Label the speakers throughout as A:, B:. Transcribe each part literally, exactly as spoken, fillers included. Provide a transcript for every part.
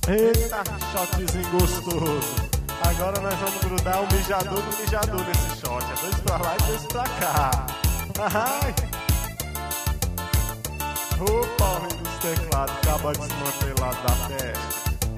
A: Eita, shotzinho gostoso. Agora nós vamos grudar o mijador no mijador nesse shot. É dois pra lá e dois pra cá. Ai. Opa, o rei dos teclados acaba desmantelado da festa.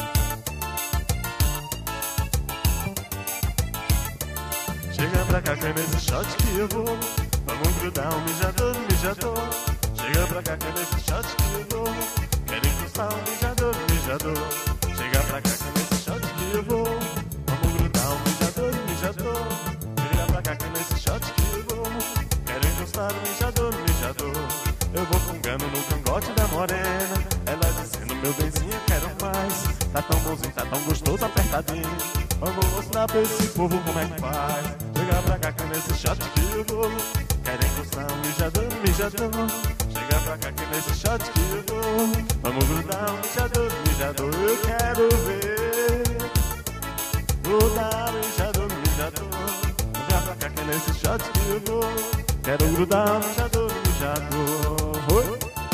A: Chega pra cá que é nesse shot que eu vou. Vamos grudar o mijador no mijador. Chega pra cá que é nesse shot que eu vou. Quero encostar o mijador no mijador. Chega pra cá que é nesse shot que eu vou. Vamos grudar o mijador no mijador. Chega pra cá que é nesse shot que eu vou. Quero encostar o mijador no mijador. Eu vou fungando no cangote da morena. Ela dizendo, meu benzinho, quero mais. Tá tão bonzinho, tá tão gostoso, apertadinho. Vamos mostrar pra esse povo como é que faz. Chega pra cá que é nesse shot que eu vou. Quero encostar o mijador no mijador. Chega pra cá que é nesse shot que eu vou. Vamos grudar o mijador no mijador. Eu quero ver grudar o mijador no mijador. Chega pra cá que é nesse shot que eu vou. Quero grudar o mijador no mijador. Oi.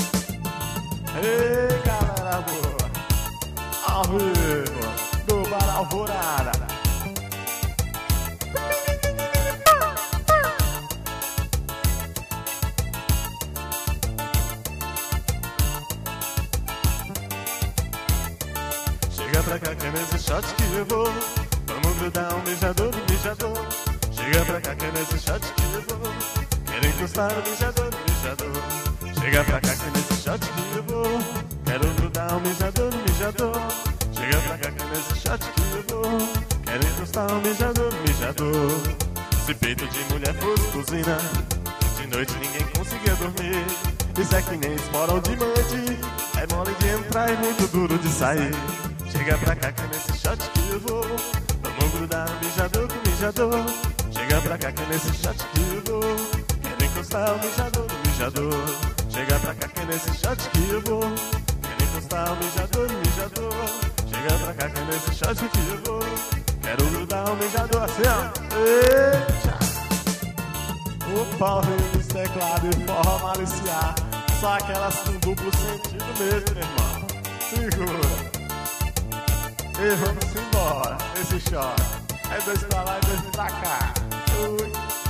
A: Ei, galera boa, ao vivo do Bar Alvorada. Chega pra cá que é nesse shot que eu vou. Vamos grudar um mijador no mijador. Chega pra cá que é nesse shot que eu vou. Quero encostar o mijador no mijador. Chega pra cá que é nesse shot que eu vou. Quero grudar um mijador no mijador. Chega pra cá que é nesse shot que eu vou. Quero encostar o mijador no mijador. Se peito de mulher fosse cozinha, de noite ninguém conseguia dormir. Isso é que nem esporão de mante. É mole de entrar e muito duro de sair. Chega pra cá que é nesse shot que eu vou. Vamos grudar o mijador com o mijador. Chega pra cá que é nesse shot que eu vou. Quero encostar o mijador no mijador. Chega pra cá que é nesse shot que eu vou. Quero encostar o mijador no mijador. Chega pra cá que é nesse shot que eu vou. Quero grudar o mijador assim, ó. Eita! Opa, o rei dos teclados e forró maliciar. Só aquelas com duplo sentido mesmo, meu irmão. Segura. E vamos embora. Esse shot é dois pra lá e dois pra cá. Ui.